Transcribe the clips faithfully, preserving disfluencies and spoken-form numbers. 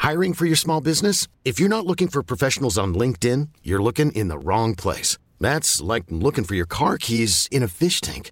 Hiring for your small business? If you're not looking for professionals on LinkedIn, you're looking in the wrong place. That's like looking for your car keys in a fish tank.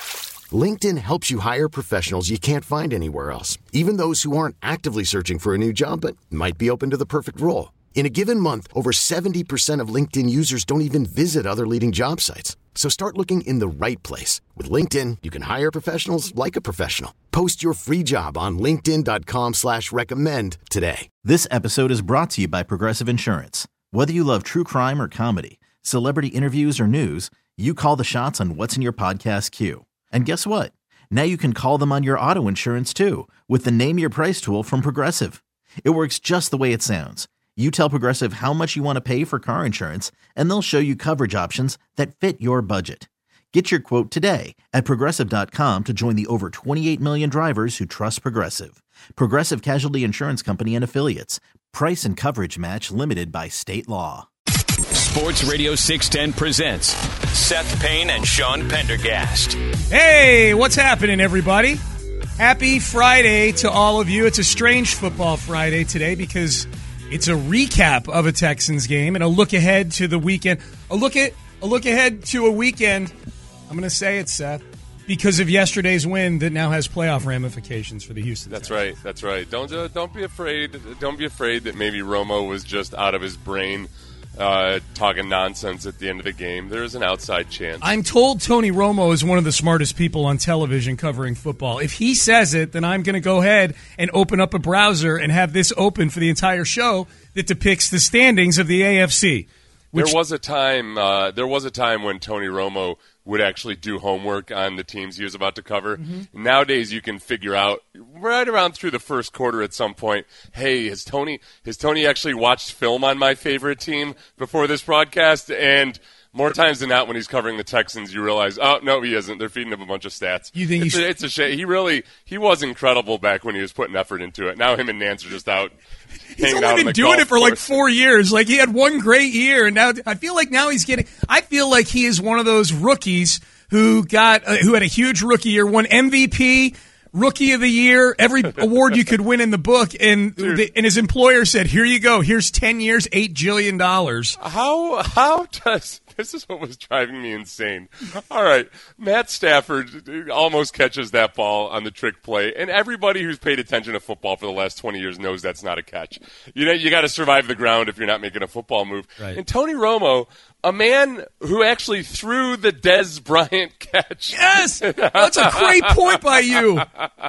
LinkedIn helps you hire professionals you can't find anywhere else, even those who aren't actively searching for a new job but might be open to the perfect role. In a given month, over seventy percent of LinkedIn users don't even visit other leading job sites. So start looking in the right place. With LinkedIn, you can hire professionals like a professional. Post your free job on linkedin dot com slash recommend today. This episode is brought to you by Progressive Insurance. Whether you love true crime or comedy, celebrity interviews or news, you call the shots on what's in your podcast queue. And guess what? Now you can call them on your auto insurance too with the Name Your Price tool from Progressive. It works just the way it sounds. You tell Progressive how much you want to pay for car insurance, and they'll show you coverage options that fit your budget. Get your quote today at Progressive dot com to join the over twenty-eight million drivers who trust Progressive. Progressive Casualty Insurance Company and Affiliates. Price and coverage match limited by state law. Sports Radio six ten presents Seth Payne and Sean Pendergast. Hey, what's happening, everybody? Happy Friday to all of you. It's a strange football Friday today because it's a recap of a Texans game and a look ahead to the weekend. A look at a look ahead to a weekend. I'm going to say it, Seth, because of yesterday's win that now has playoff ramifications for the Houston That's Texans. right. That's right. Don't uh, don't be afraid. Don't be afraid that maybe Romo was just out of his brain, uh, talking nonsense at the end of the game. There is an outside chance. I'm told Tony Romo is one of the smartest people on television covering football. If he says it, then I'm going to go ahead and open up a browser and have this open for the entire show that depicts the standings of the A F C. Which, there was a time. Uh, there was a time when Tony Romo would actually do homework on the teams he was about to cover. Mm-hmm. Nowadays, you can figure out right around through the first quarter at some point, hey, has Tony has Tony actually watched film on my favorite team before this broadcast? And more times than not, when he's covering the Texans, you realize, oh, no, he isn't. They're feeding him a bunch of stats. You think it's, he's... a, it's a shame. He really he was incredible back when he was putting effort into it. Now him and Nance are just out. He's only been doing it for like four years. Like, he had one great year, and now I feel like now he's getting – I feel like he is one of those rookies who got uh, who had a huge rookie year, won M V P, Rookie of the Year, every award you could win in the book, and the, and his employer said, here you go, here's ten years, eight jillion dollars. How How does – this is what was driving me insane. All right, Matt Stafford almost catches that ball on the trick play, and everybody who's paid attention to football for the last twenty years knows that's not a catch. You know, you got to survive the ground if you're not making a football move. Right. And Tony Romo, a man who actually threw the Dez Bryant catch. Yes, that's a great point by you.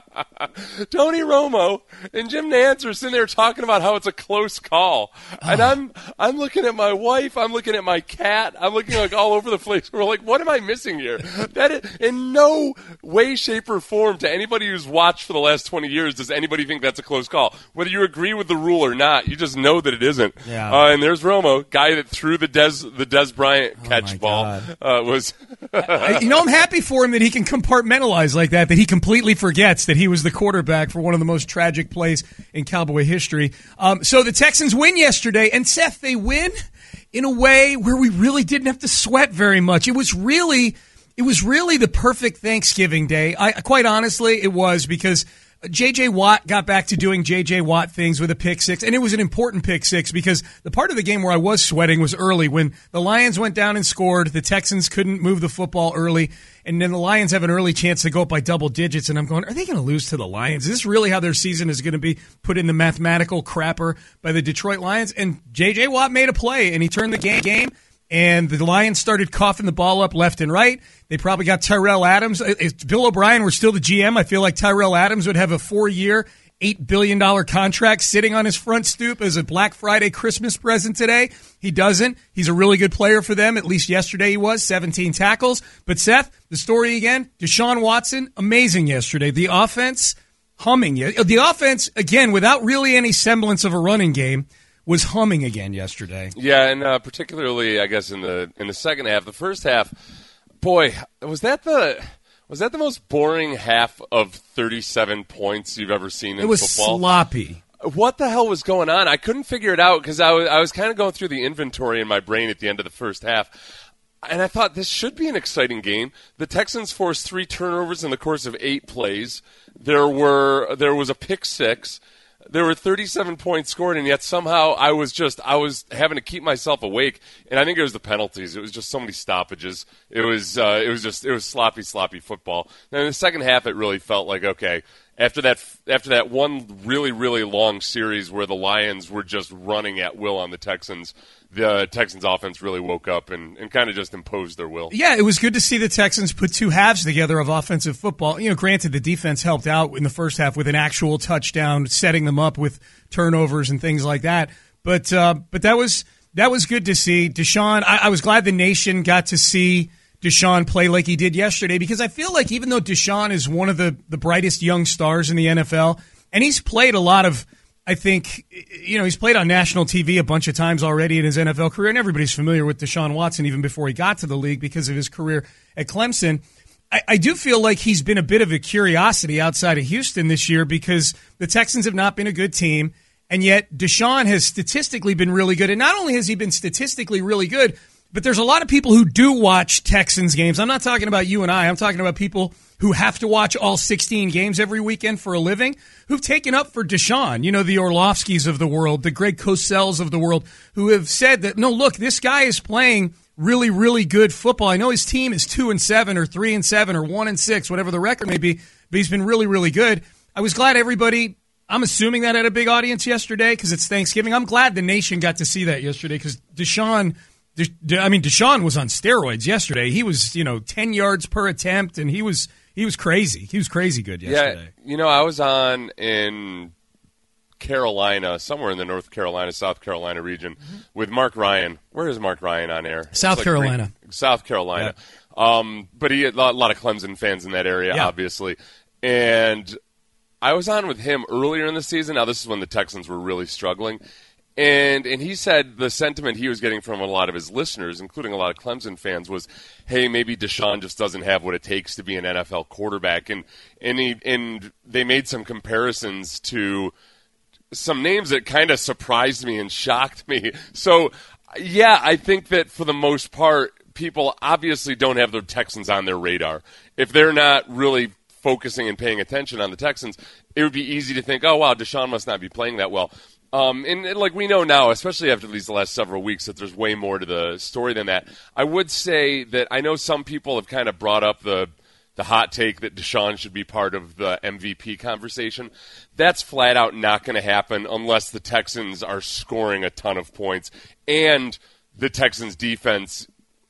Tony Romo and Jim Nantz are sitting there talking about how it's a close call, and I'm I'm looking at my wife, I'm looking at my cat, I'm looking like all over the place. We're like, what am I missing here? That is, in no way, shape, or form to anybody who's watched for the last twenty years does anybody think that's a close call. Whether you agree with the rule or not, you just know that it isn't. Yeah. Uh, and there's Romo, guy that threw the Dez the Dez Bryant catch oh ball. Uh, was I, you know, I'm happy for him that he can compartmentalize like that, that he completely forgets that he was the quarterback for one of the most tragic plays in Cowboy history. Um, so the Texans win yesterday, and Seth, they win in a way where we really didn't have to sweat very much. It was really, it was really the perfect Thanksgiving day. I quite honestly, it was, because J J. Watt got back to doing J J. Watt things with a pick six, and it was an important pick six because the part of the game where I was sweating was early when the Lions went down and scored. The Texans couldn't move the football early, and then the Lions have an early chance to go up by double digits, and I'm going, are they going to lose to the Lions? Is this really how their season is going to be put in the mathematical crapper by the Detroit Lions? And J J. Watt made a play, and he turned the game. game And the Lions started coughing the ball up left and right. They probably got Tyrell Adams. If Bill O'Brien were still the G M, I feel like Tyrell Adams would have a four-year, eight billion dollars contract sitting on his front stoop as a Black Friday Christmas present today. He doesn't. He's a really good player for them. At least yesterday he was, seventeen tackles. But, Seth, the story again, Deshaun Watson, amazing yesterday. The offense, humming. The offense, again, without really any semblance of a running game, was humming again yesterday. Yeah, and uh, particularly, I guess, in the in the second half. The first half, boy, was that the was that the most boring half of thirty-seven points you've ever seen in football? It was football? sloppy. What the hell was going on? I couldn't figure it out because I was, I was kind of going through the inventory in my brain at the end of the first half. And I thought this should be an exciting game. The Texans forced three turnovers in the course of eight plays. There were there was a pick six. there were thirty-seven points scored, and yet somehow I was just I was having to keep myself awake. And I think it was the penalties. It was just so many stoppages. It was uh, it was just it was sloppy, sloppy football. And in the second half, it really felt like okay. After that, after that one really, really long series where the Lions were just running at will on the Texans, the Texans offense really woke up and, and kind of just imposed their will. Yeah, it was good to see the Texans put two halves together of offensive football. You know, granted, the defense helped out in the first half with an actual touchdown, setting them up with turnovers and things like that. But uh, but that was that was good to see. Deshaun, I, I was glad the nation got to see Deshaun play like he did yesterday, because I feel like even though Deshaun is one of the, the brightest young stars in the N F L, and he's played a lot of, I think, you know, he's played on national T V a bunch of times already in his N F L career, and everybody's familiar with Deshaun Watson even before he got to the league because of his career at Clemson. I, I do feel like he's been a bit of a curiosity outside of Houston this year because the Texans have not been a good team, and yet Deshaun has statistically been really good. And not only has he been statistically really good, but there's a lot of people who do watch Texans games. I'm not talking about you and I. I'm talking about people who have to watch all sixteen games every weekend for a living, who've taken up for Deshaun. You know, the Orlovskis of the world, the Greg Coselles of the world, who have said that, no, look, this guy is playing really, really good football. I know his team is two and seven or three and seven or one and six, whatever the record may be, but he's been really, really good. I was glad everybody, I'm assuming that had a big audience yesterday because it's Thanksgiving. I'm glad the nation got to see that yesterday because Deshaun – I mean, Deshaun was on steroids yesterday. He was, you know, ten yards per attempt, and he was he was crazy. He was crazy good yesterday. Yeah, you know, I was on in Carolina, somewhere in the North Carolina, South Carolina region, mm-hmm. with Mark Ryan. Where is Mark Ryan on air? South like Carolina. Great, South Carolina. Yeah. Um, but he had a lot of Clemson fans in that area, yeah. obviously. And I was on with him earlier in the season. Now, this is when the Texans were really struggling. And and he said the sentiment he was getting from a lot of his listeners, including a lot of Clemson fans, was, hey, maybe Deshaun just doesn't have what it takes to be an N F L quarterback. And and, he, and they made some comparisons to some names that kind of surprised me and shocked me. So, yeah, I think that for the most part, people obviously don't have the Texans on their radar. If they're not really focusing and paying attention on the Texans, it would be easy to think, oh, wow, Deshaun must not be playing that well. Um, and, and like we know now, especially after these last several weeks, that there's way more to the story than that. I would say that I know some people have kind of brought up the the hot take that Deshaun should be part of the M V P conversation. That's flat out not going to happen unless the Texans are scoring a ton of points and the Texans defense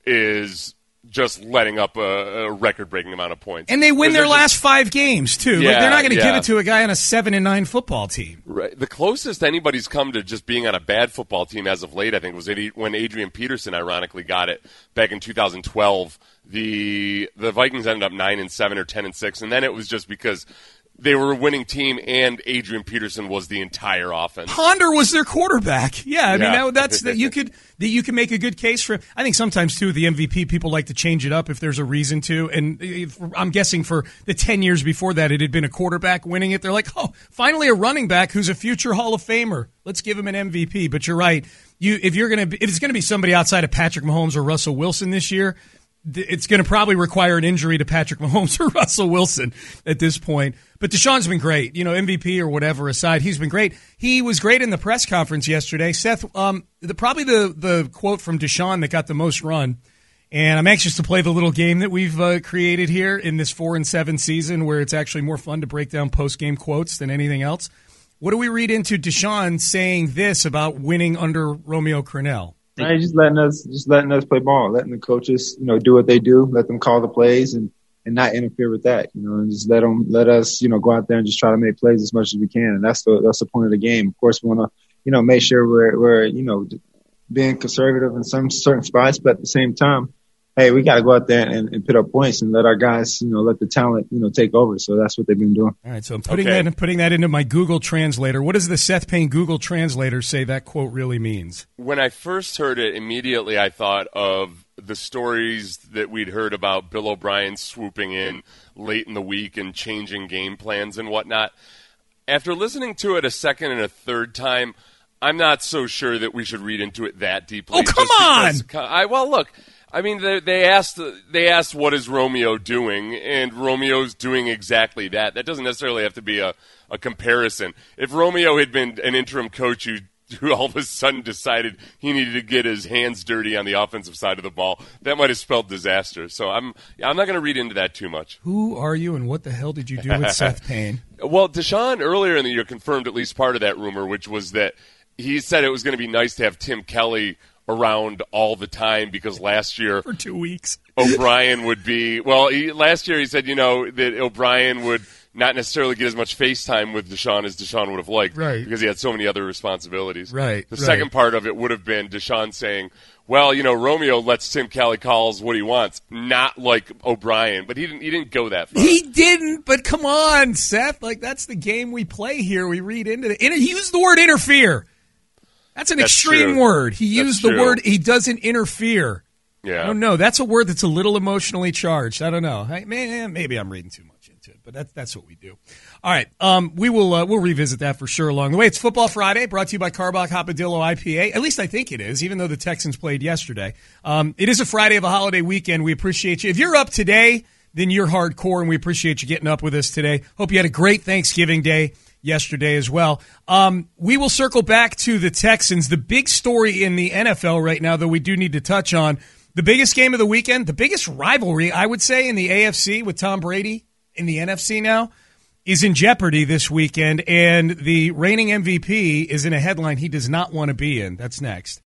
is just letting up a, a record-breaking amount of points. And they win their last just, five games, too. Yeah, like, they're not going to yeah. give it to a guy on a seven and nine football team. Right. The closest anybody's come to just being on a bad football team as of late, I think, was when Adrian Peterson ironically got it back in two thousand twelve. The the Vikings ended up nine and seven or ten and six, and then it was just because they were a winning team, and Adrian Peterson was the entire offense. Ponder was their quarterback. Yeah, I yeah. mean that, that's that you could that you can make a good case for. I think sometimes too the M V P people like to change it up if there's a reason to. And if, I'm guessing for the ten years before that, it had been a quarterback winning it. They're like, oh, finally a running back who's a future Hall of Famer. Let's give him an M V P. But you're right. You if you're gonna if it's gonna be somebody outside of Patrick Mahomes or Russell Wilson this year, it's going to probably require an injury to Patrick Mahomes or Russell Wilson at this point. But Deshaun's been great. You know, M V P or whatever aside, he's been great. He was great in the press conference yesterday. Seth, um, the, probably the, the quote from Deshaun that got the most run, and I'm anxious to play the little game that we've uh, created here in this four and seven season where it's actually more fun to break down post-game quotes than anything else. What do we read into Deshaun saying this about winning under Romeo Crennel? Right, just letting us, just letting us play ball, letting the coaches, you know, do what they do, let them call the plays, and, and not interfere with that, you know, and just let them, let us, you know, go out there and just try to make plays as much as we can, and that's the that's the point of the game. Of course, we want to, you know, make sure we're we're you know being conservative in some certain spots, but at the same time, hey, we got to go out there and, and put up points and let our guys, you know, let the talent, you know, take over. So that's what they've been doing. All right, so I'm putting okay. that putting that into my Google Translator. What does the Seth Payne Google Translator say that quote really means? When I first heard it, immediately I thought of the stories that we'd heard about Bill O'Brien swooping in late in the week and changing game plans and whatnot. After listening to it a second and a third time, I'm not so sure that we should read into it that deeply. Oh, come on! Because, I, well, look, I mean, they, they asked they asked what is Romeo doing, and Romeo's doing exactly that. That doesn't necessarily have to be a, a comparison. If Romeo had been an interim coach who, who all of a sudden decided he needed to get his hands dirty on the offensive side of the ball, that might have spelled disaster. So I'm I'm not going to read into that too much. Who are you, and what the hell did you do with Seth Payne? Well, Deshaun earlier in the year confirmed at least part of that rumor, which was that he said it was going to be nice to have Tim Kelly around all the time because last year for two weeks O'Brien would be well he, last year he said you know that O'Brien would not necessarily get as much face time with Deshaun as Deshaun would have liked, right, because he had so many other responsibilities. Right. The right. second part of it would have been Deshaun saying, well, you know, Romeo lets Tim Kelly calls what he wants, not like O'Brien, but he didn't he didn't go that far. He didn't, but come on, Seth, like that's the game we play here. We read into it. He used the word interfere. That's an that's extreme true. word. He that's used the true. word he doesn't interfere. Yeah. I don't know. That's a word that's a little emotionally charged. I don't know. I, maybe I'm reading too much into it, but that's that's what we do. All right. Um, we will uh, we'll revisit that for sure along the way. It's Football Friday, brought to you by Carbach Hopadillo I P A. At least I think it is, even though the Texans played yesterday. Um, it is a Friday of a holiday weekend. We appreciate you. If you're up today, then you're hardcore, and we appreciate you getting up with us today. Hope you had a great Thanksgiving Day yesterday as well. Um, we will circle back to the Texans. The big story in the N F L right now, though, we do need to touch on the biggest game of the weekend, the biggest rivalry, I would say, in the A F C with Tom Brady in the N F C now is in jeopardy this weekend, and the reigning M V P is in a headline he does not want to be in. That's next.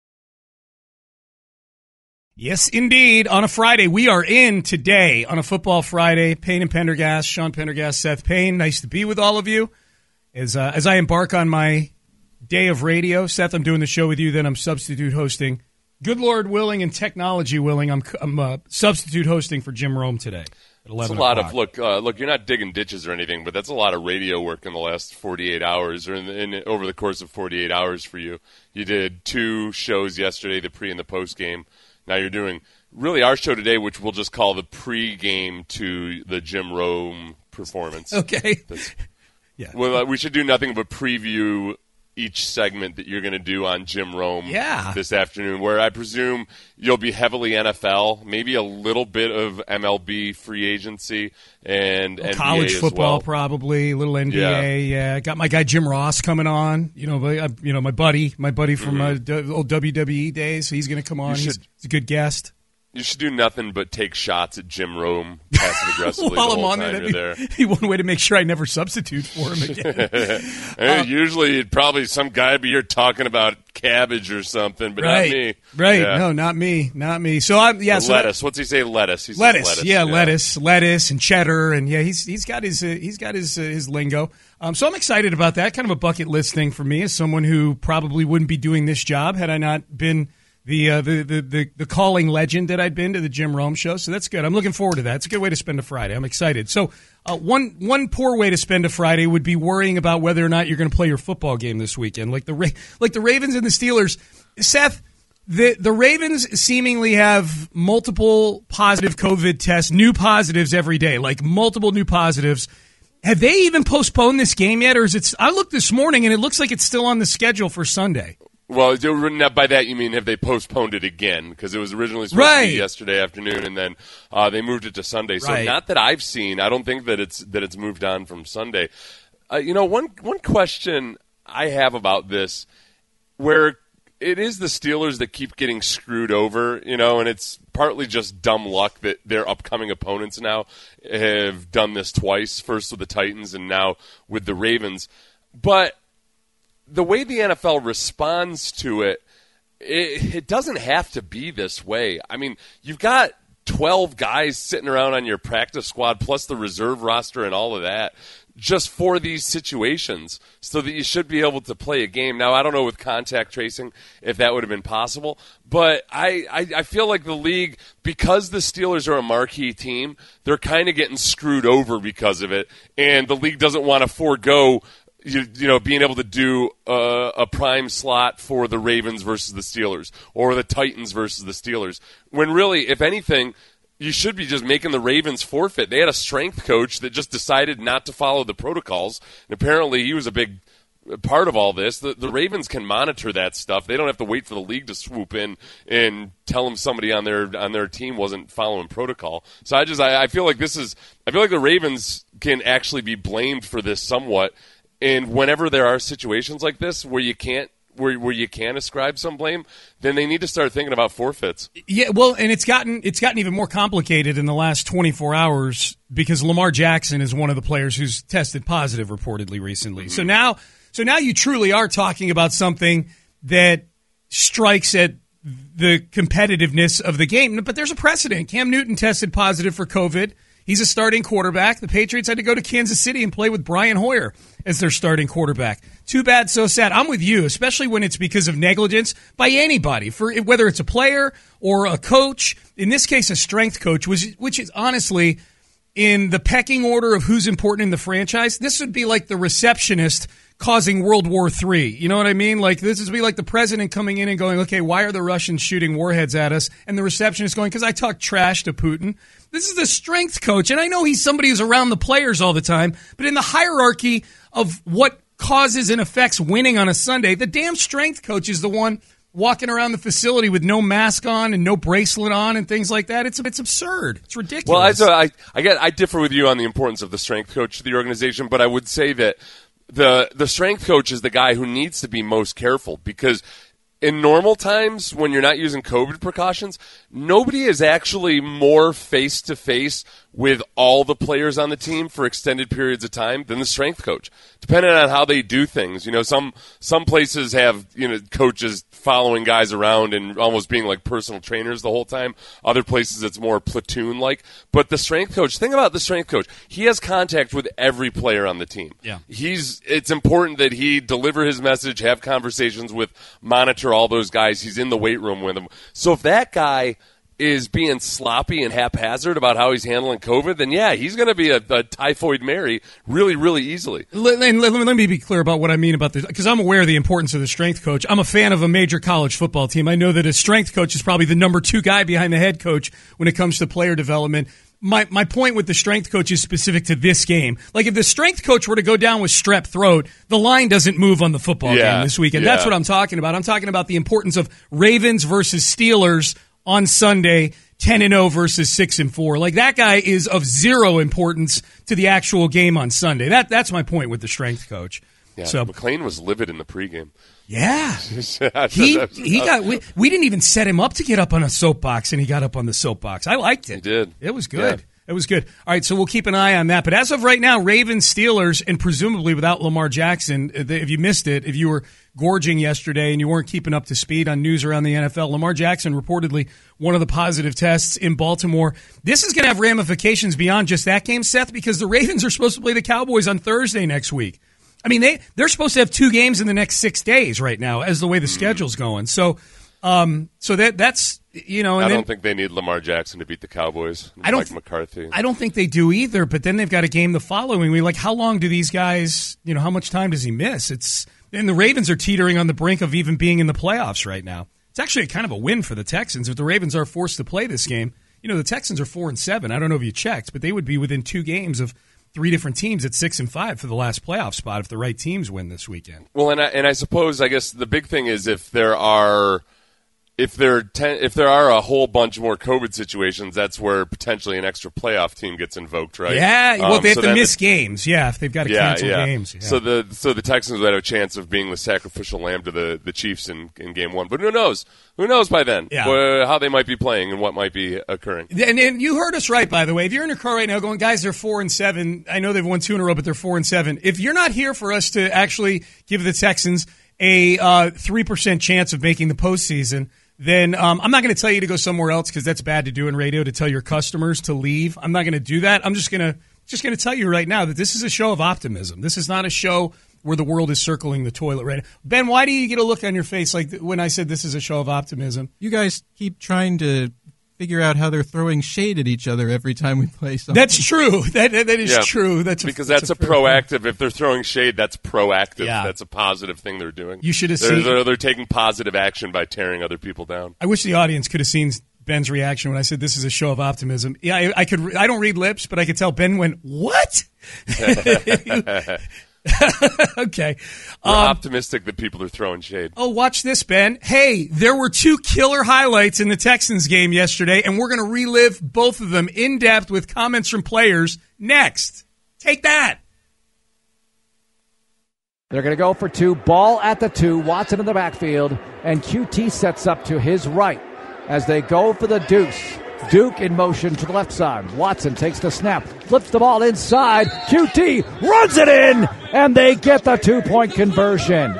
Yes, indeed. On a Friday, we are in today on a Football Friday. Payne and Pendergast, Sean Pendergast, Seth Payne. Nice to be with all of you. As uh, as I embark on my day of radio, Seth, I'm doing the show with you, then I'm substitute hosting. Good Lord willing and technology willing, I'm, I'm uh, substitute hosting for Jim Rome today at eleven It's a lot o'clock. of, look, uh, look, you're not digging ditches or anything, but that's a lot of radio work in the last forty-eight hours, or in, the, in over the course of forty-eight hours for you. You did two shows yesterday, the pre and the post game. Now you're doing really our show today, which we'll just call the pre-game to the Jim Rome performance. Okay. That's, yeah. Well, uh, we should do nothing but preview each segment that you're going to do on Jim Rome yeah. this afternoon, where I presume you'll be heavily N F L, maybe a little bit of M L B free agency, and N B A college as football, well. probably a little N B A. Yeah. yeah, got my guy Jim Ross coming on. You know, my, you know my buddy, my buddy from mm-hmm. uh, old W W E days. He's going to come on. Should, he's, he's a good guest. You should do nothing but take shots at Jim Rome passive aggressively While the I'm whole on time there, you're that'd there. be, be one way to make sure I never substitute for him again. uh, Usually, it'd probably some guy would be here talking about cabbage or something, but right, not me. Right? Yeah. No, not me. Not me. So I'm yeah. So lettuce. What's he say? Lettuce. He says lettuce. lettuce. Yeah, yeah, lettuce, lettuce, and cheddar, and yeah, he's he's got his uh, he's got his uh, his lingo. Um, so I'm excited about that. Kind of a bucket list thing for me as someone who probably wouldn't be doing this job had I not been the uh, the, the the the calling legend that I'd been to the Jim Rome show. So that's good. I'm looking forward to that. It's a good way to spend a Friday. I'm excited. So uh, one one poor way to spend a Friday would be worrying about whether or not you're going to play your football game this weekend, like the Ra- like the Ravens and the Steelers. Seth, the the Ravens seemingly have multiple positive COVID tests, new positives every day, like multiple new positives. Have they even postponed this game yet, or is it? I looked this morning and it looks like it's still on the schedule for Sunday. Well, by that you mean have they postponed it again? Because it was originally supposed right. to be yesterday afternoon, and then uh, they moved it to Sunday. So right. not that I've seen. I don't think that it's that it's moved on from Sunday. Uh, you know, one one question I have about this, where it is the Steelers that keep getting screwed over, you know, and it's partly just dumb luck that their upcoming opponents now have done this twice, first with the Titans and now with the Ravens. But the way the N F L responds to it, it, it doesn't have to be this way. I mean, you've got twelve guys sitting around on your practice squad, plus the reserve roster and all of that, just for these situations, so that you should be able to play a game. Now, I don't know with contact tracing if that would have been possible, but I, I, I feel like the league, because the Steelers are a marquee team, they're kind of getting screwed over because of it, and the league doesn't want to forego You, you know, being able to do uh, a prime slot for the Ravens versus the Steelers, or the Titans versus the Steelers, when really, if anything, you should be just making the Ravens forfeit. They had a strength coach that just decided not to follow the protocols, and apparently he was a big part of all this. The, the Ravens can monitor that stuff. They don't have to wait for the league to swoop in and tell them somebody on their on their team wasn't following protocol. So I just I, I feel like this is I feel like the Ravens can actually be blamed for this somewhat. And whenever there are situations like this where you can't where where you can ascribe some blame, then they need to start thinking about forfeits. Yeah, well, and it's gotten it's gotten even more complicated in the last twenty-four hours because Lamar Jackson is one of the players who's tested positive reportedly recently. Mm-hmm. So now so now you truly are talking about something that strikes at the competitiveness of the game. But there's a precedent. Cam Newton tested positive for COVID. He's a starting quarterback. The Patriots had to go to Kansas City and play with Brian Hoyer as their starting quarterback. Too bad, so sad. I'm with you, especially when it's because of negligence by anybody, for whether it's a player or a coach. In this case, a strength coach, which, which is honestly in the pecking order of who's important in the franchise. This would be like the receptionist causing World War Three. You know what I mean? Like, this would be like the president coming in and going, okay, why are the Russians shooting warheads at us? And the receptionist going, because I talk trash to Putin. This is the strength coach, and I know he's somebody who's around the players all the time, but in the hierarchy of what causes and affects winning on a Sunday, the damn strength coach is the one walking around the facility with no mask on and no bracelet on and things like that. It's it's absurd. It's ridiculous. Well, I, so I, I, get, I differ with you on the importance of the strength coach to the organization, but I would say that the the strength coach is the guy who needs to be most careful because in normal times, when you're not using COVID precautions, nobody is actually more face-to-face with all the players on the team for extended periods of time than the strength coach, depending on how they do things. You know, some some places have, you know, coaches following guys around and almost being like personal trainers the whole time. Other places it's more platoon-like. But the strength coach, think about the strength coach. He has contact with every player on the team. Yeah. He's it's important that he deliver his message, have conversations with, monitor all those guys. He's in the weight room with them. So if that guy is being sloppy and haphazard about how he's handling COVID, then yeah, he's going to be a, a typhoid Mary really, really easily. Let, let, let, let me be clear about what I mean about this, because I'm aware of the importance of the strength coach. I'm a fan of a major college football team. I know that a strength coach is probably the number two guy behind the head coach when it comes to player development. My my point with the strength coach is specific to this game. Like, if the strength coach were to go down with strep throat, the line doesn't move on the football yeah, game this weekend. Yeah. That's what I'm talking about. I'm talking about the importance of Ravens versus Steelers on Sunday, ten and oh versus six and four. Like, that guy is of zero importance to the actual game on Sunday. That That's my point with the strength coach. Yeah, so, McClain was livid in the pregame. Yeah. he he got we, we didn't even set him up to get up on a soapbox, and he got up on the soapbox. I liked it. He did. It was good. Yeah. It was good. All right, so we'll keep an eye on that. But as of right now, Ravens, Steelers, and presumably without Lamar Jackson, if you missed it, if you were gorging yesterday and you weren't keeping up to speed on news around the N F L, Lamar Jackson reportedly one of the positive tests in Baltimore. This is going to have ramifications beyond just that game, Seth, because the Ravens are supposed to play the Cowboys on Thursday next week. I mean, they, they're supposed to have two games in the next six days right now as the way the schedule's going. So um, so that that's, you know. And I don't then, think they need Lamar Jackson to beat the Cowboys. I don't Mike McCarthy. I don't think they do either, but then they've got a game the following week. Like, how long do these guys, you know, how much time does he miss? It's And the Ravens are teetering on the brink of even being in the playoffs right now. It's actually kind of a win for the Texans. If the Ravens are forced to play this game, you know, the Texans are four and seven. I don't know if you checked, but they would be within two games of three different teams at six and five for the last playoff spot if the right teams win this weekend. Well, and I, and I suppose, I guess the big thing is if there are if there ten, if there are a whole bunch more COVID situations, that's where potentially an extra playoff team gets invoked, right? Yeah, well, um, they have so to miss the, games. Yeah, if they've got to yeah, cancel yeah. games. Yeah. So the so the Texans would have a chance of being the sacrificial lamb to the, the Chiefs in, in game one. But who knows? Who knows by then yeah. wh- how they might be playing and what might be occurring. And, and you heard us right, by the way. If you're in your car right now going, guys, they're four and seven. I know they've won two in a row, but they're four and seven. If you're not here for us to actually give the Texans a uh, three percent chance of making the postseason, then um, I'm not going to tell you to go somewhere else because that's bad to do in radio, to tell your customers to leave. I'm not going to do that. I'm just going to just going to tell you right now that this is a show of optimism. This is not a show where the world is circling the toilet right now. Ben, why do you get a look on your face like when I said this is a show of optimism? You guys keep trying to figure out how they're throwing shade at each other every time we play something. That's true. That That is yeah. true. That's a, Because that's, that's, a, a proactive. If they're throwing shade, that's proactive. Yeah. That's a positive thing they're doing. You should have they're, seen. They're, they're taking positive action by tearing other people down. I wish the audience could have seen Ben's reaction when I said this is a show of optimism. Yeah, I, I could. I don't read lips, but I could tell Ben went, "What?" Okay. We're Um, optimistic that people are throwing shade. Oh, watch this, Ben. Hey, there were two killer highlights in the Texans game yesterday, and we're going to relive both of them in depth with comments from players next. Take that. They're going to go for two. Ball at the two. Watson in the backfield, and Q T sets up to his right as they go for the deuce. Duke in motion to the left side. Watson takes the snap, flips the ball inside. Q T runs it in, and they get the two-point conversion.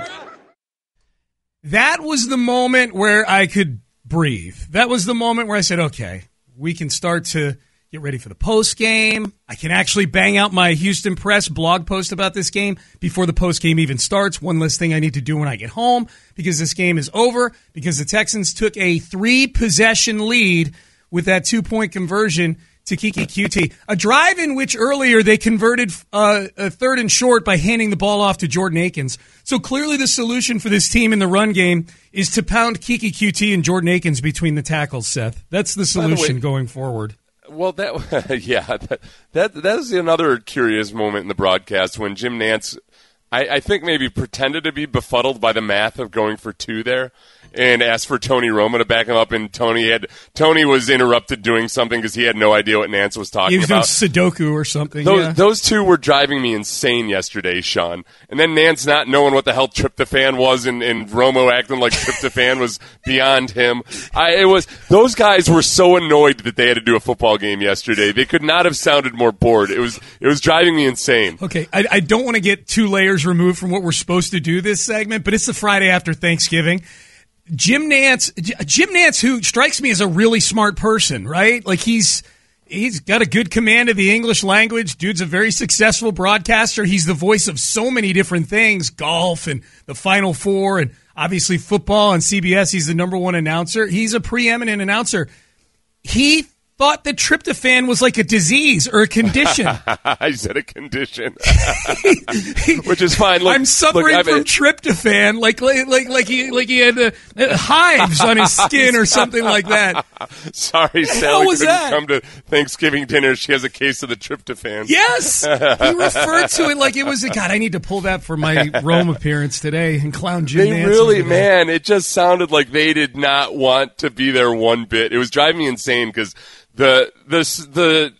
That was the moment where I could breathe. That was the moment where I said, okay, we can start to get ready for the post game. I can actually bang out my Houston Press blog post about this game before the post game even starts. One less thing I need to do when I get home because this game is over, because the Texans took a three-possession lead with that two-point conversion to Keke Coutee. A drive in which earlier they converted uh, a third and short by handing the ball off to Jordan Akins. So clearly the solution for this team in the run game is to pound Keke Coutee and Jordan Akins between the tackles, Seth. That's the solution the way, going forward. Well, that yeah, that, that that is another curious moment in the broadcast when Jim Nantz, I, I think maybe pretended to be befuddled by the math of going for two there, and asked for Tony Romo to back him up, and Tony had Tony was interrupted doing something because he had no idea what Nantz was talking he was about. Doing Sudoku or something. Those, yeah. those two were driving me insane yesterday, Sean. And then Nantz not knowing what the hell tryptophan was, and, and Romo acting like tryptophan was beyond him. I, it was those guys were so annoyed that they had to do a football game yesterday. They could not have sounded more bored. It was it was driving me insane. Okay, I, I don't want to get two layers removed from what we're supposed to do this segment, but it's the Friday after Thanksgiving. Jim Nantz, Jim Nantz, who strikes me as a really smart person, right? Like he's he's got a good command of the English language. Dude's a very successful broadcaster. He's the voice of so many different things, golf and the Final Four, and obviously football on C B S. He's the number one announcer. He's a preeminent announcer. He thought that tryptophan was like a disease or a condition. I said a condition, which is fine. Look, I'm suffering look, from I mean, tryptophan, like like like like he like he had uh, hives on his skin or something like that. Sorry, Sally was couldn't that? come to Thanksgiving dinner. She has a case of the tryptophan. Yes, he referred to it like it was. God, I need to pull that for my Rome appearance today and clown Jim They Nantz really, over there. man, it just sounded like they did not want to be there one bit. It was driving me insane because the the the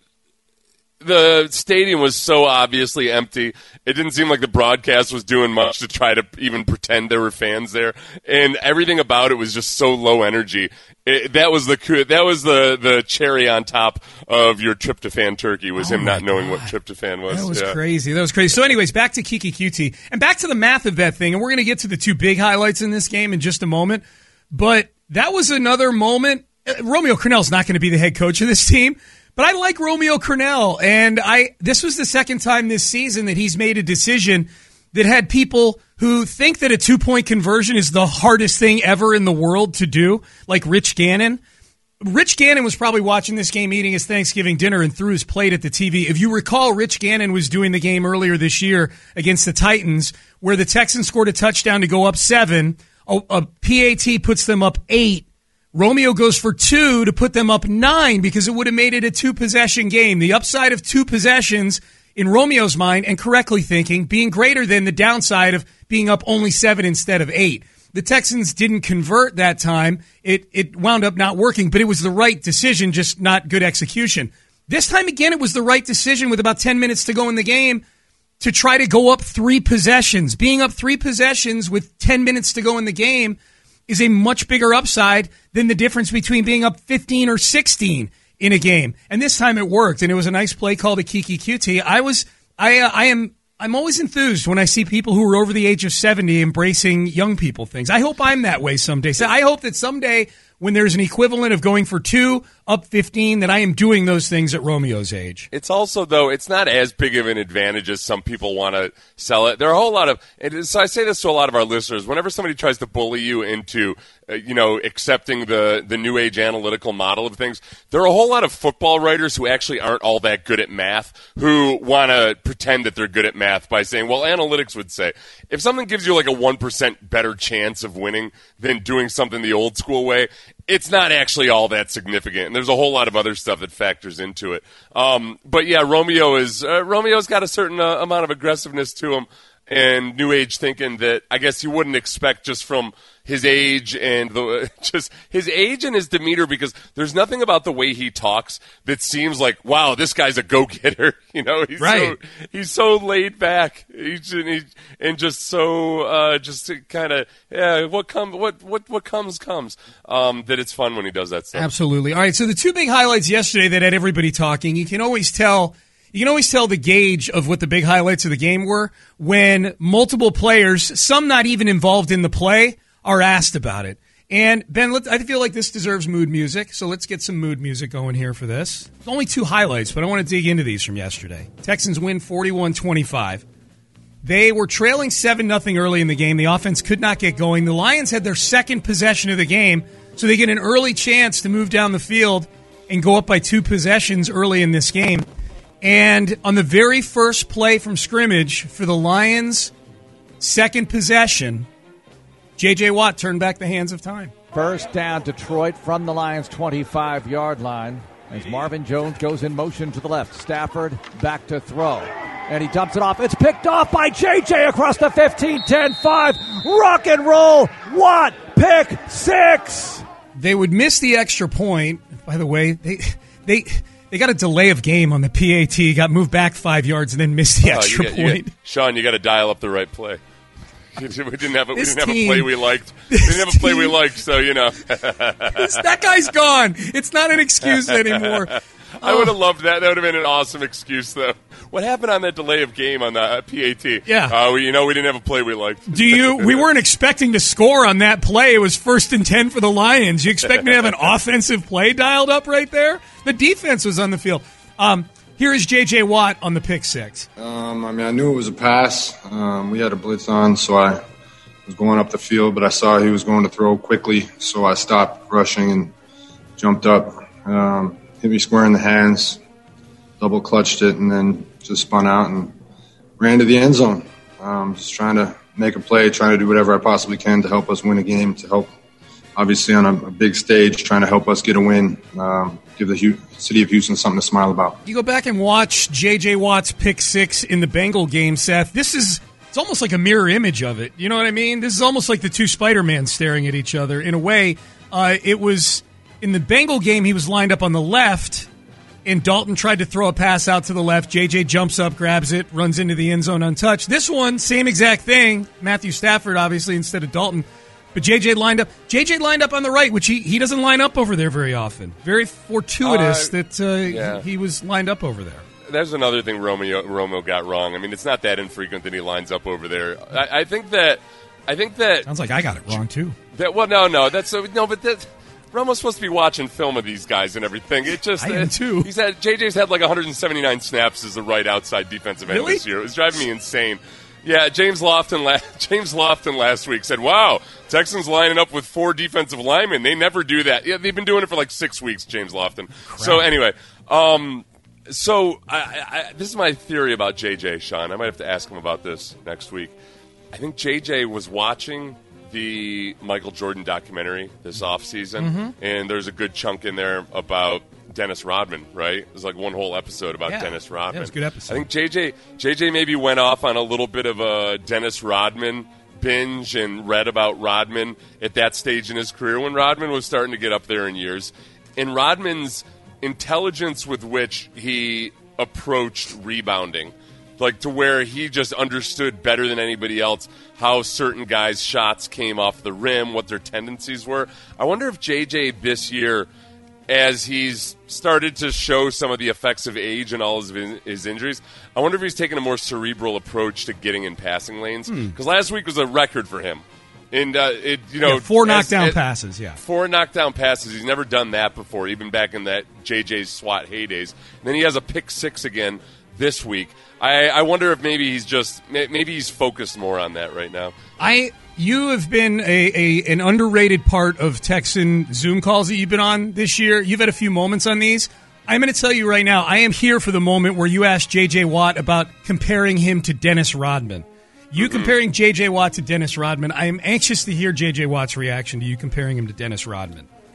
the stadium was so obviously empty. It didn't seem like the broadcast was doing much to try to even pretend there were fans there, and everything about it was just so low energy. It, that was the that was the, the cherry on top of your tryptophan turkey was Oh him not knowing God. what tryptophan was. That was yeah. crazy. That was crazy. So anyways, back to Keke Coutee and back to the math of that thing. And we're going to get to the two big highlights in this game in just a moment. But that was another moment. Uh, Romeo Crennel's not going to be the head coach of this team, but I like Romeo Crennel. And I this was the second time this season that he's made a decision that had people who think that a two-point conversion is the hardest thing ever in the world to do, like Rich Gannon. Rich Gannon was probably watching this game eating his Thanksgiving dinner and threw his plate at the T V. If you recall, Rich Gannon was doing the game earlier this year against the Titans where the Texans scored a touchdown to go up seven. A, a P A T puts them up eight. Romeo goes for two to put them up nine because it would have made it a two-possession game. The upside of two possessions in Romeo's mind, and correctly thinking, being greater than the downside of being up only seven instead of eight. The Texans didn't convert that time. It it wound up not working, but it was the right decision, just not good execution. This time again, it was the right decision with about ten minutes to go in the game to try to go up three possessions. Being up three possessions with ten minutes to go in the game is a much bigger upside than the difference between being up fifteen or sixteen in a game. And this time it worked, and it was a nice play call to Keke Coutee. I was, I, uh, I am, I'm always enthused when I see people who are over the age of seventy embracing young people things. I hope I'm that way someday. So I hope that someday when there's an equivalent of going for two, up fifteen, that I am doing those things at Romeo's age. It's also, though, it's not as big of an advantage as some people want to sell it. There are a whole lot of, and so I say this to a lot of our listeners, whenever somebody tries to bully you into, uh, you know, accepting the, the new age analytical model of things, there are a whole lot of football writers who actually aren't all that good at math who want to pretend that they're good at math by saying, well, analytics would say, if something gives you like a one percent better chance of winning than doing something the old school way, it's not actually all that significant. And there's a whole lot of other stuff that factors into it. Um, but yeah, Romeo is uh, Romeo's got a certain uh, amount of aggressiveness to him. and new age thinking that I guess you wouldn't expect just from his age and the just his age and his demeanor, because there's nothing about the way he talks that seems like, wow, this guy's a go-getter. You know, he's right. so he's so laid back. He's and, he, and just so uh, just kind of yeah, what comes what what what comes comes. Um, that it's fun when he does that stuff. Absolutely. All right. So the two big highlights yesterday that had everybody talking. You can always tell. You can always tell the gauge of what the big highlights of the game were when multiple players, some not even involved in the play, are asked about it. And, Ben, let, I feel like this deserves mood music, so let's get some mood music going here for this. There's only two highlights, but I want to dig into these from yesterday. Texans win forty-one twenty-five. They were trailing seven nothing early in the game. The offense could not get going. The Lions had their second possession of the game, so they get an early chance to move down the field and go up by two possessions early in this game. And on the very first play from scrimmage for the Lions' second possession, J J. Watt turned back the hands of time. First down, Detroit from the Lions' twenty-five-yard line as Marvin Jones goes in motion to the left. Stafford back to throw. And he dumps it off. It's picked off by J J across the fifteen, ten, five. Rock and roll. Watt, pick six. They would miss the extra point. By the way, they they... They got a delay of game on the P A T, got moved back five yards, and then missed the extra oh, you get, point. You get, Sean, you got to dial up the right play. We didn't have a, we didn't have team, a play we liked. We didn't have a play we liked, so you know. this, that guy's gone. It's not an excuse anymore. I would have loved that. That would have been an awesome excuse, though. What happened on that delay of game on the uh, P A T? Yeah. Uh, we, you know, we didn't have a play we liked. Do you? We weren't expecting to score on that play. It was first and ten for the Lions. You expect me to have an offensive play dialed up right there? The defense was on the field. Um, here is J J. Watt on the pick six. Um, I mean, I knew it was a pass. Um, we had a blitz on, so I was going up the field, but I saw he was going to throw quickly, so I stopped rushing and jumped up. Um, hit me square in the hands, double clutched it, and then just spun out and ran to the end zone. Um, just trying to make a play, trying to do whatever I possibly can to help us win a game, to help, obviously, on a, a big stage, trying to help us get a win, um, give the Hu- city of Houston something to smile about. You go back and watch J J. Watt's pick six in the Bengal game, Seth. This is it's almost like a mirror image of it. You know what I mean? This is almost like the two Spider-Man staring at each other. In a way, uh, it was in the Bengal game, he was lined up on the left, and Dalton tried to throw a pass out to the left. J J jumps up, grabs it, runs into the end zone untouched. This one, same exact thing. Matthew Stafford, obviously, instead of Dalton. But J J lined up. J J lined up on the right, which he, he doesn't line up over there very often. Very fortuitous uh, that uh, yeah. he, he was lined up over there. There's another thing Romeo Romo got wrong. I mean, it's not that infrequent that he lines up over there. I, I think that. I think that sounds like I got it wrong too. That well, no, no, that's uh, no, but that. Romo's supposed to be watching film of these guys and everything. It just I am too. He's had J J's had like one hundred seventy-nine snaps as the right outside defensive end really? this year. It was driving me insane. Yeah, James Lofton. La- James Lofton last week said, "Wow, Texans lining up with four defensive linemen. They never do that. Yeah, they've been doing it for like six weeks." James Lofton. Crap. So anyway, um, so I, I, this is my theory about J J. Sean, I might have to ask him about this next week. I think J J was watching the Michael Jordan documentary this offseason, mm-hmm. and there's a good chunk in there about Dennis Rodman, right? There's like one whole episode about yeah. Dennis Rodman. Yeah, it was a good episode. I think J J J J maybe went off on a little bit of a Dennis Rodman binge and read about Rodman at that stage in his career when Rodman was starting to get up there in years. And Rodman's intelligence with which he approached rebounding, like to where he just understood better than anybody else how certain guys' shots came off the rim, what their tendencies were. I wonder if J J this year, as he's started to show some of the effects of age and all his, his injuries, I wonder if he's taking a more cerebral approach to getting in passing lanes. Because hmm. last week was a record for him. And, uh, it, you know, yeah, four as, knockdown as, passes, yeah. Four knockdown passes. He's never done that before, even back in that J J's SWAT heydays. And then he has a pick six again this week. I, I wonder if maybe he's just maybe he's focused more on that right now. I you have been a, a an underrated part of Texan Zoom calls that you've been on this year. You've had a few moments on these. I'm going to tell you right now, I am here for the moment where you asked J J. Watt about comparing him to Dennis Rodman. You mm-hmm. comparing J J. Watt to Dennis Rodman. I am anxious to hear J J. Watt's reaction to you comparing him to Dennis Rodman.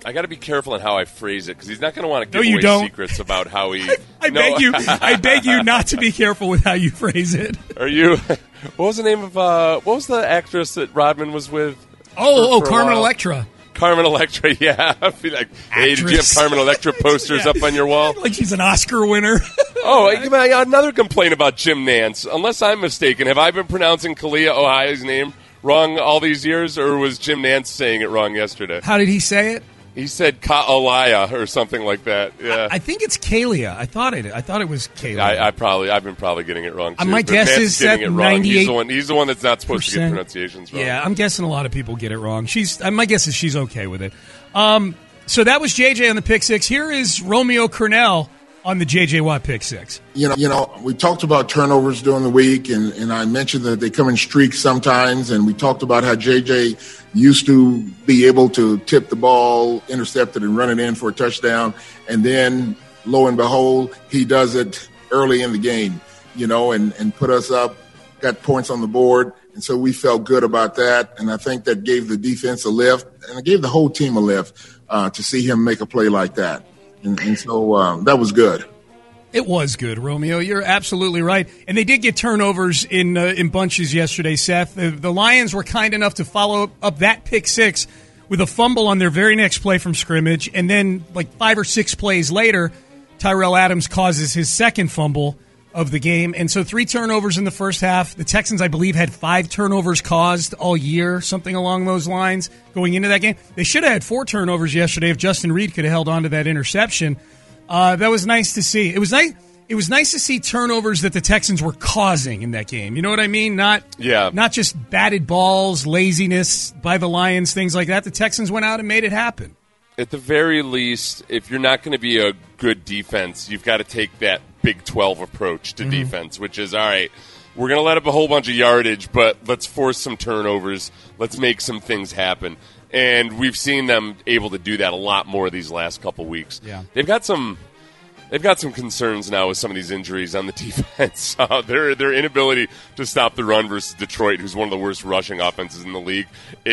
I got to be careful in how I phrase it because he's not going to want to No, give you away don't. secrets about how he. I no. beg you. I beg you not to be careful with how you phrase it. Are you? What was the name of? Uh, what was the actress that Rodman was with? Oh, for, oh, for Carmen Electra. Carmen Electra, yeah. I'd be like, hey, did you have Carmen Electra posters Yeah. up on your wall? Like she's an Oscar winner. Oh, another complaint about Jim Nantz. Unless I'm mistaken, have I been pronouncing Kalia Ohio's name wrong all these years, or was Jim Nantz saying it wrong yesterday? How did he say it? He said Ka'alaya or something like that. Yeah, I think it's Kalia. I thought it. I thought it was Kalia. I, I probably, I've been probably getting it wrong too. Uh, my but guess Nantz is getting that it wrong. He's ninety-eight the one. He's the one that's not supposed to get percent. pronunciations wrong. Yeah, I'm guessing a lot of people get it wrong. She's. uh, My guess is she's okay with it. Um, so that was J J on the pick six. Here is Romeo Cornell on the J J Watt pick six. You know, you know, we talked about turnovers during the week, and, and I mentioned that they come in streaks sometimes, and we talked about how J J used to be able to tip the ball, intercept it, and run it in for a touchdown, and then, lo and behold, he does it early in the game, you know, and, and put us up, got points on the board, and so we felt good about that, and I think that gave the defense a lift, and it gave the whole team a lift uh, to see him make a play like that. And, and so um, that was good. It was good, Romeo. You're absolutely right. And they did get turnovers in uh, in bunches yesterday, Seth. The, the Lions were kind enough to follow up that pick six with a fumble on their very next play from scrimmage. And then like five or six plays later, Tyrell Adams causes his second fumble of the game. And so three turnovers in the first half. The Texans, I believe, had five turnovers caused all year, something along those lines going into that game. They should have had four turnovers yesterday if Justin Reed could have held on to that interception. Uh, that was nice to see. It was nice. It was nice to see turnovers that the Texans were causing in that game. You know what I mean? Not, yeah. not just batted balls, laziness by the Lions, things like that. The Texans went out and made it happen. At the very least, if you're not going to be a good defense, you've got to take that Big twelve approach to Mm-hmm. defense, which is, all right, we're going to let up a whole bunch of yardage, but let's force some turnovers. Let's make some things happen. And we've seen them able to do that a lot more these last couple weeks. Yeah. They've got some they've got some concerns now with some of these injuries on the defense. Uh, their their inability to stop the run versus Detroit, who's one of the worst rushing offenses in the league,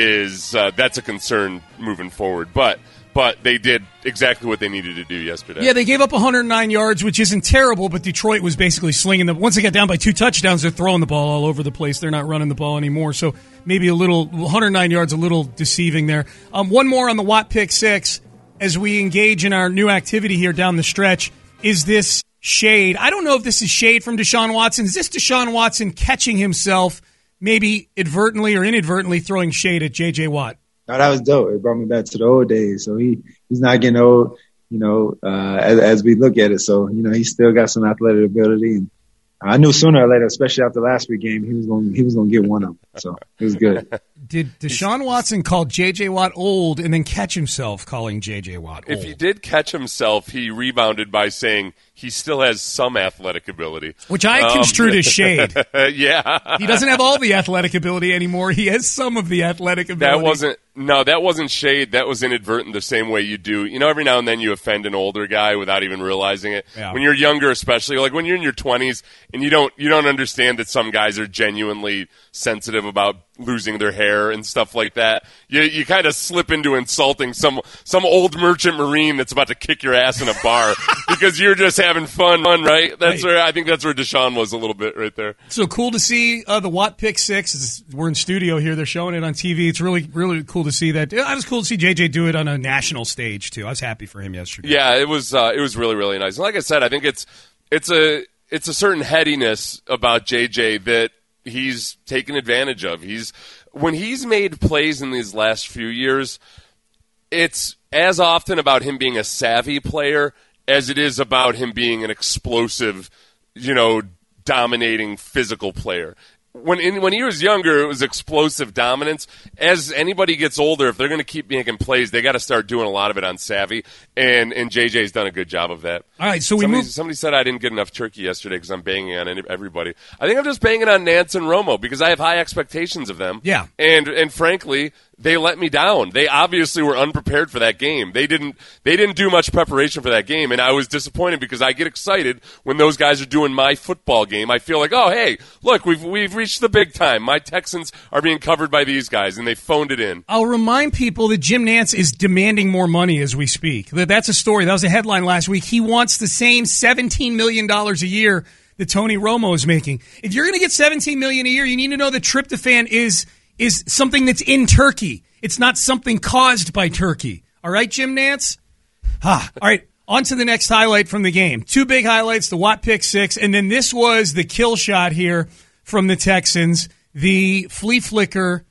is uh, that's a concern moving forward. But But they did exactly what they needed to do yesterday. Yeah, they gave up one hundred nine yards, which isn't terrible, but Detroit was basically slinging them. Once they got down by two touchdowns, they're throwing the ball all over the place. They're not running the ball anymore. So maybe a little, one hundred nine yards, a little deceiving there. Um, one more on the Watt pick six as we engage in our new activity here down the stretch. Is this shade? I don't know if this is shade from Deshaun Watson. Is this Deshaun Watson catching himself, maybe advertently or inadvertently throwing shade at J J Watt? No, that was dope. It brought me back to the old days. So he, he's not getting old, you know, uh, as, as we look at it. So, you know, he's still got some athletic ability. And I knew sooner or later, especially after last week's game, he was going he was going to get one of them. So it was good. Did Deshaun Watson call J J Watt old and then catch himself calling J J Watt old? If he did catch himself, he rebounded by saying he still has some athletic ability. Which I Um, construed as shade. Yeah. He doesn't have all the athletic ability anymore. He has some of the athletic ability. That wasn't no, that wasn't shade. That was inadvertent. The same way you do, you know, every now and then you offend an older guy without even realizing it. Yeah. When you're younger, especially, like when you're in your twenties and you don't you don't understand that some guys are genuinely sensitive about losing their hair and stuff like that. You you kind of slip into insulting some some old merchant marine that's about to kick your ass in a bar because you're just having fun, right? That's Right. where I think that's where Deshaun was a little bit right there. So cool to see uh, the Watt pick six. It's- We're in studio here. They're showing it on T V. It's really, really cool to see that. It was cool to see J J do it on a national stage too. I was happy for him yesterday. Yeah, it was uh, it was really really nice. And like I said, I think it's it's a it's a certain headiness about J J that he's taken advantage of. He's when he's made plays in these last few years, it's as often about him being a savvy player as it is about him being an explosive, you know, dominating physical player. When in, when he was younger, it was explosive dominance. As anybody gets older, if they're going to keep making plays, they got to start doing a lot of it on savvy. And and J J's done a good job of that. All right, so we somebody, move. somebody said I didn't get enough turkey yesterday because I'm banging on any- everybody. I think I'm just banging on Nantz and Romo because I have high expectations of them. Yeah. And and frankly, they let me down. They obviously were unprepared for that game. They didn't they didn't do much preparation for that game, and I was disappointed because I get excited when those guys are doing my football game. I feel like, oh, hey, look, we've we've reached the big time. My Texans are being covered by these guys, and they phoned it in. I'll remind people that Jim Nantz is demanding more money as we speak. That's a story. That was a headline last week. He wants the same seventeen million dollars a year that Tony Romo is making. If you're going to get seventeen million dollars a year, you need to know that tryptophan is is something that's in turkey. It's not something caused by turkey. All right, Jim Nantz? Ah, all right, on to the next highlight from the game. Two big highlights, the Watt pick six, and then this was the kill shot here from the Texans, the flea flicker,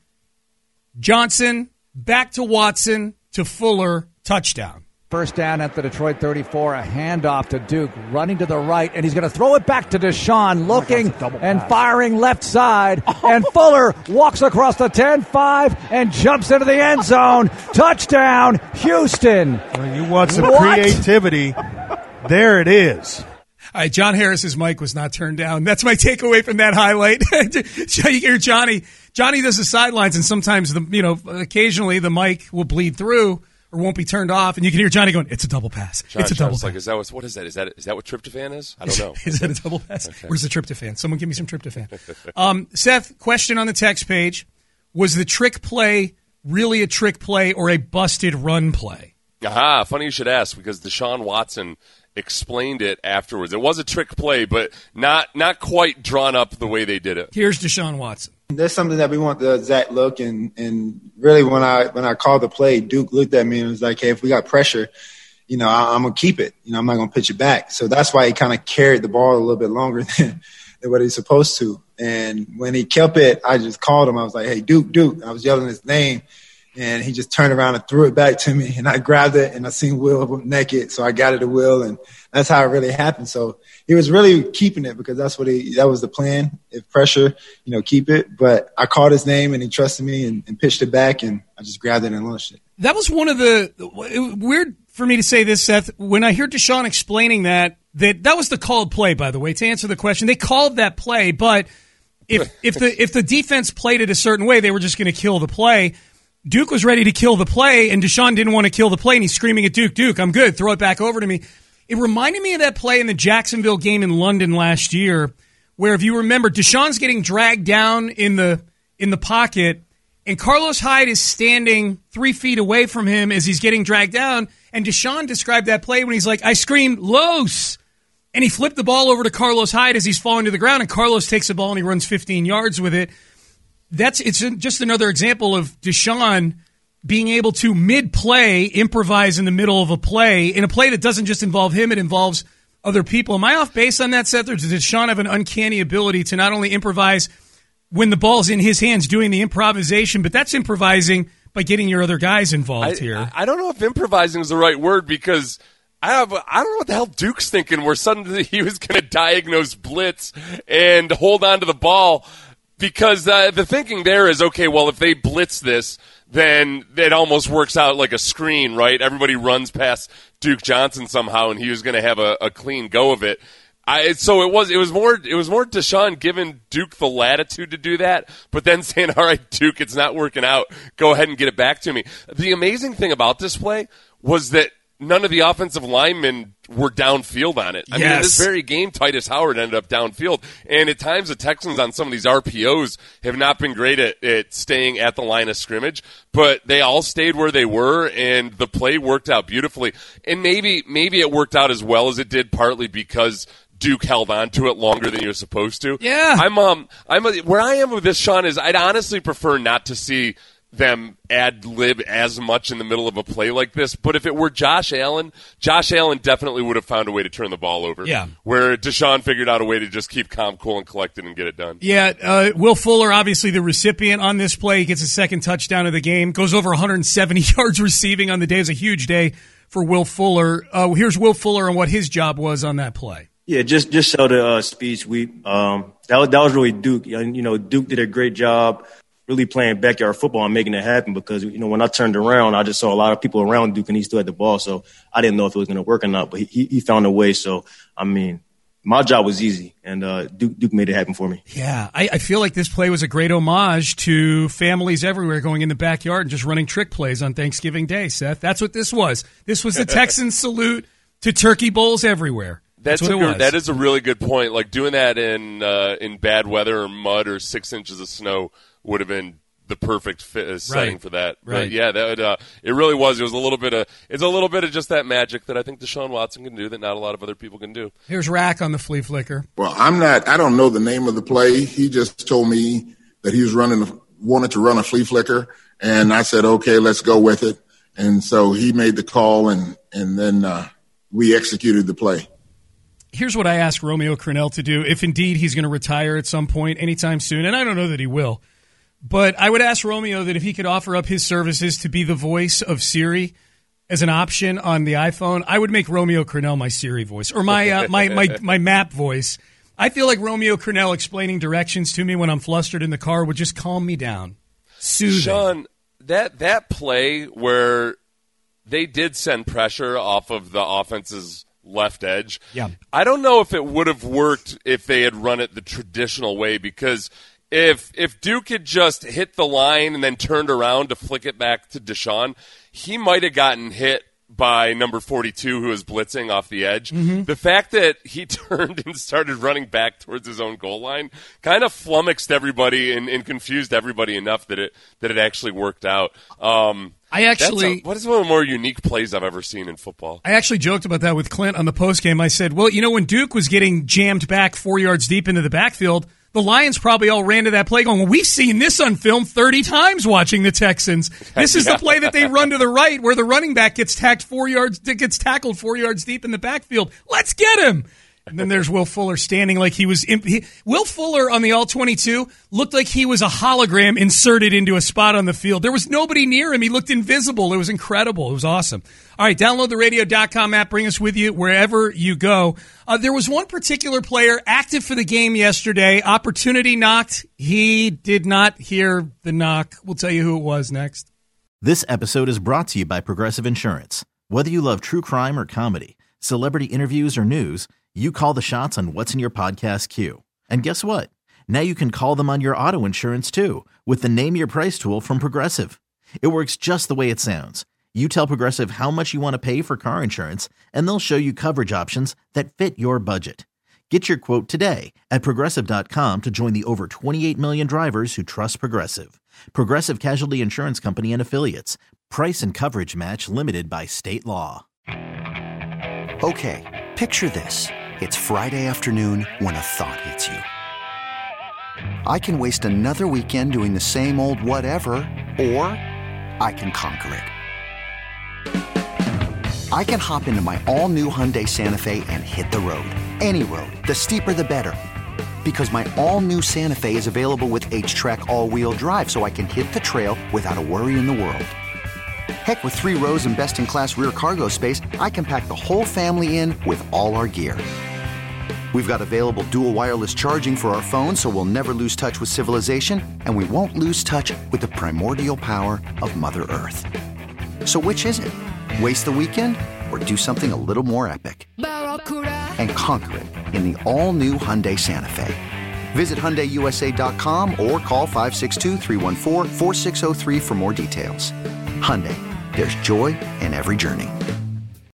Johnson, back to Watson, to Fuller, touchdown. First down at the Detroit thirty-four, a handoff to Duke, running to the right, and he's going to throw it back to Deshaun, looking oh God, and firing left side, oh. and Fuller walks across the ten five and jumps into the end zone. Touchdown, Houston. Well, you want some what? creativity, there it is. All right, John Harris's mic was not turned down. That's my takeaway from that highlight. You hear Johnny. Johnny does the sidelines, and sometimes, the you know, occasionally the mic will bleed through or won't be turned off, and you can hear Johnny going, it's a double pass. John, it's a double John's pass. Like, is that what, what is that? Is that is that what tryptophan is? I don't know. Is that a double pass? Okay. Where's the tryptophan? Someone give me some tryptophan. um, Seth, question on the text page. Was the trick play really a trick play or a busted run play? Aha, funny you should ask, because Deshaun Watson explained it afterwards. It was a trick play, but not not quite drawn up the way they did it. Here's Deshaun Watson. That's something that we want the exact look, and, and really when I when I called the play, Duke looked at me and was like, hey, if we got pressure, you know, I, I'm going to keep it. You know, I'm not going to pitch it back. So that's why he kind of carried the ball a little bit longer than, than what he's supposed to. And when he kept it, I just called him. I was like, hey, Duke, Duke. I was yelling his name, and he just turned around and threw it back to me, and I grabbed it, and I seen Will naked, so I got it to Will, and that's how it really happened. So he was really keeping it because that's what he, that was the plan. If pressure, you know, keep it. But I called his name and he trusted me and, and pitched it back, and I just grabbed it and launched it. That was one of the it, weird for me to say this, Seth. When I hear Deshaun explaining that, that that was the called play, by the way, to answer the question. They called that play, but if if the if the defense played it a certain way, they were just going to kill the play. Duke was ready to kill the play, and Deshaun didn't want to kill the play, and he's screaming at Duke, Duke, I'm good, throw it back over to me. It reminded me of that play in the Jacksonville game in London last year, where if you remember, Deshaun's getting dragged down in the in the pocket, and Carlos Hyde is standing three feet away from him as he's getting dragged down, and Deshaun described that play when he's like, I screamed, Los! And he flipped the ball over to Carlos Hyde as he's falling to the ground, and Carlos takes the ball and he runs fifteen yards with it. That's it's just another example of Deshaun being able to mid-play improvise in the middle of a play, in a play that doesn't just involve him, it involves other people. Am I off base on that, Seth, or does Deshaun have an uncanny ability to not only improvise when the ball's in his hands doing the improvisation, but that's improvising by getting your other guys involved I, here? I, I don't know if improvising is the right word, because I have I don't know what the hell Duke's thinking, where suddenly he was going to diagnose blitz and hold on to the ball. Because uh, the thinking there is, okay, well, if they blitz this, then it almost works out like a screen, right? Everybody runs past Duke Johnson somehow, and he was going to have a, a clean go of it. I, so it was it was more it was more Deshaun giving Duke the latitude to do that, but then saying, all right, Duke, it's not working out. Go ahead and get it back to me. The amazing thing about this play was that none of the offensive linemen were downfield on it. I yes. mean, in this very game, Titus Howard ended up downfield. And at times, the Texans on some of these R P Os have not been great at, at staying at the line of scrimmage, but they all stayed where they were, and the play worked out beautifully. And maybe maybe it worked out as well as it did partly because Duke held on to it longer than you're supposed to. Yeah. I'm um I'm a, where I am with this, Sean, is I'd honestly prefer not to see them ad-lib as much in the middle of a play like this. But if it were Josh Allen, Josh Allen definitely would have found a way to turn the ball over. Yeah. Where Deshaun figured out a way to just keep calm, cool, and collected and get it done. Yeah, uh, Will Fuller, obviously the recipient on this play, gets his second touchdown of the game, goes over one hundred seventy yards receiving on the day. It was a huge day for Will Fuller. Uh, here's Will Fuller and what his job was on that play. Yeah, just just show the uh, speed sweep. Um, that was that was really Duke. You know, Duke did a great job really playing backyard football and making it happen, because, you know, when I turned around, I just saw a lot of people around Duke and he still had the ball. So I didn't know if it was going to work or not, but he, he found a way. So, I mean, my job was easy, and uh, Duke, Duke made it happen for me. Yeah, I, I feel like this play was a great homage to families everywhere going in the backyard and just running trick plays on Thanksgiving Day, Seth. That's what this was. This was the Texans salute to turkey bowls everywhere. That's, That's what a it good, was. That is a really good point. Like doing that in uh, in bad weather or mud or six inches of snow would have been the perfect fit, uh, setting Right. for that. Right. But yeah, that would, uh, it really was. It was a little bit of it's a little bit of just that magic that I think Deshaun Watson can do that not a lot of other people can do. Here's Rack on the flea flicker. Well, I'm not. I don't know the name of the play. He just told me that he was running, a, wanted to run a flea flicker, and I said, okay, let's go with it. And so he made the call, and and then uh, we executed the play. Here's what I asked Romeo Crennel to do if indeed he's going to retire at some point anytime soon, and I don't know that he will. But I would ask Romeo that if he could offer up his services to be the voice of Siri as an option on the iPhone, I would make Romeo Crennel my Siri voice or my uh, my, my my map voice. I feel like Romeo Crennel explaining directions to me when I'm flustered in the car would just calm me down. Soothing. Sean, that that play where they did send pressure off of the offense's left edge. Yeah. I don't know if it would have worked if they had run it the traditional way, because if if Duke had just hit the line and then turned around to flick it back to Deshaun, he might have gotten hit by number forty-two who was blitzing off the edge. Mm-hmm. The fact that he turned and started running back towards his own goal line kind of flummoxed everybody and, and confused everybody enough that it that it actually worked out. Um, I actually, that's a, what is one of the more unique plays I've ever seen in football? I actually joked about that with Clint on the postgame. I said, well, you know, when Duke was getting jammed back four yards deep into the backfield, the Lions probably all ran to that play going, well, we've seen this on film thirty times watching the Texans. This is Yeah. the play that they run to the right where the running back gets tacked four yards, gets tackled four yards deep in the backfield. Let's get him. And then there's Will Fuller standing like he was imp- he, Will Fuller on the all twenty-two looked like he was a hologram inserted into a spot on the field. There was nobody near him. He looked invisible. It was incredible. It was awesome. All right, download the radio dot com app. Bring us with you wherever you go. Uh, there was one particular player active for the game yesterday. Opportunity knocked. He did not hear the knock. We'll tell you who it was next. This episode is brought to you by Progressive Insurance. Whether you love true crime or comedy, celebrity interviews or news, you call the shots on what's in your podcast queue. And guess what? Now you can call them on your auto insurance too with the Name Your Price tool from Progressive. It works just the way it sounds. You tell Progressive how much you want to pay for car insurance, and they'll show you coverage options that fit your budget. Get your quote today at Progressive dot com to join the over twenty-eight million drivers who trust Progressive. Progressive Casualty Insurance Company and Affiliates. Price and coverage match limited by state law. Okay, picture this. It's Friday afternoon when a thought hits you. I can waste another weekend doing the same old whatever, or I can conquer it. I can hop into my all-new Hyundai Santa Fe and hit the road. Any road. The steeper, the better. Because my all-new Santa Fe is available with H-Track all-wheel drive, so I can hit the trail without a worry in the world. Heck, with three rows and best-in-class rear cargo space, I can pack the whole family in with all our gear. We've got available dual wireless charging for our phones, so we'll never lose touch with civilization, and we won't lose touch with the primordial power of Mother Earth. So which is it? Waste the weekend or do something a little more epic? And conquer it in the all-new Hyundai Santa Fe. Visit Hyundai U S A dot com or call five six two, three one four, four six zero three for more details. Hyundai, there's joy in every journey.